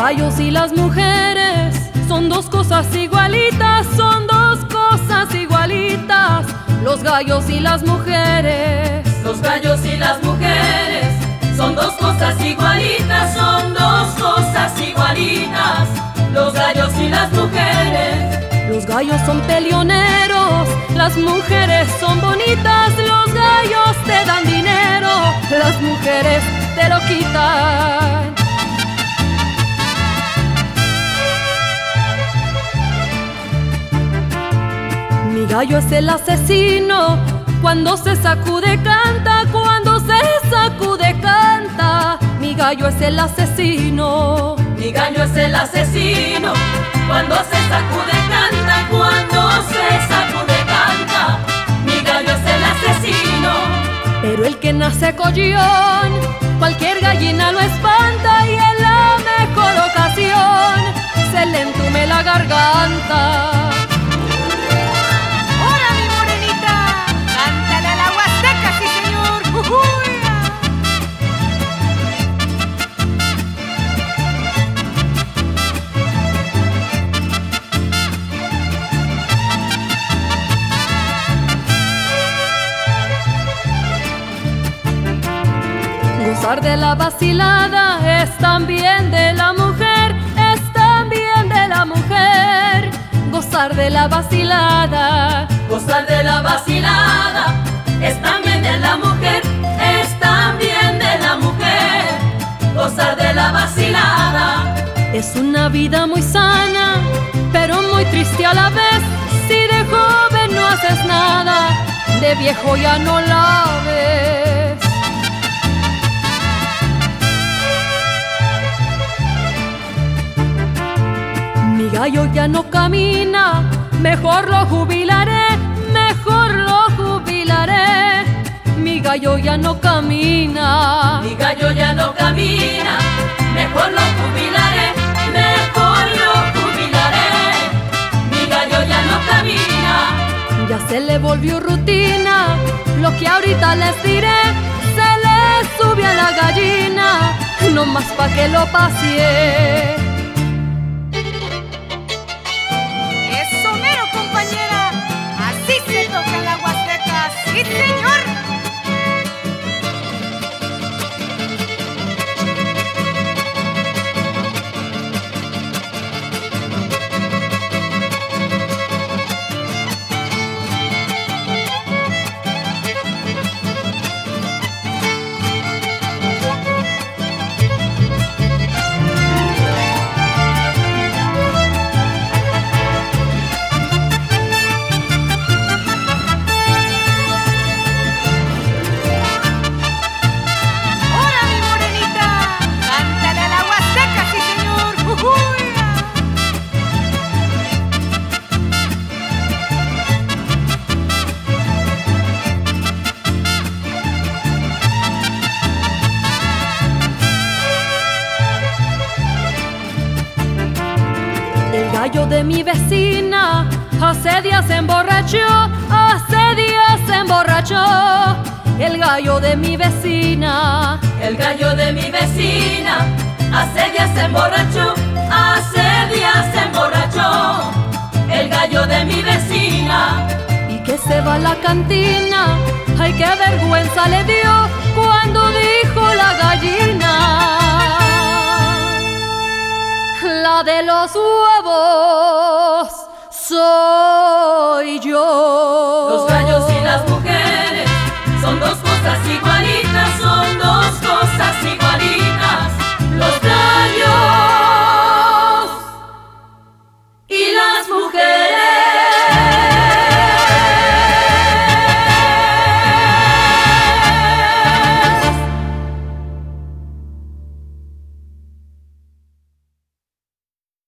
gallos y las mujeres son dos cosas igualitas, son dos cosas igualitas. Los gallos y las mujeres. Los gallos y las mujeres son dos cosas igualitas, son dos cosas igualitas. Los gallos y las mujeres. Los gallos son peleoneros, las mujeres son bonitas. Los gallos te dan dinero, las mujeres te lo quitan. Mi gallo es el asesino, cuando se sacude canta, cuando se sacude canta. Mi gallo es el asesino. Mi gallo es el asesino, cuando se sacude canta, cuando se sacude canta. Mi gallo es el asesino. Pero el que nace collón, cualquier gallina lo espanta, y en la mejor ocasión se le entume la garganta. Gozar de la vacilada es también de la mujer, es también de la mujer. Gozar de la vacilada. Gozar de la vacilada es también de la mujer, es también de la mujer. Gozar de la vacilada es una vida muy sana, pero muy triste a la vez. Si de joven no haces nada, de viejo ya no la ves. Mi gallo ya no camina, mejor lo jubilaré, mejor lo jubilaré. Mi gallo ya no camina. Mi gallo ya no camina, mejor lo jubilaré, mejor lo jubilaré. Mi gallo ya no camina. Ya se le volvió rutina lo que ahorita les diré. Se le subió a la gallina, no más pa' que lo pasee. ¡Sí, señor! El gallo de mi vecina hace días se emborrachó, hace días se emborrachó. El gallo de mi vecina. El gallo de mi vecina hace días se emborrachó, hace días se emborrachó. El gallo de mi vecina. Y que se va a la cantina, ay qué vergüenza le dio cuando dijo la gallina. La de los huevos soy yo.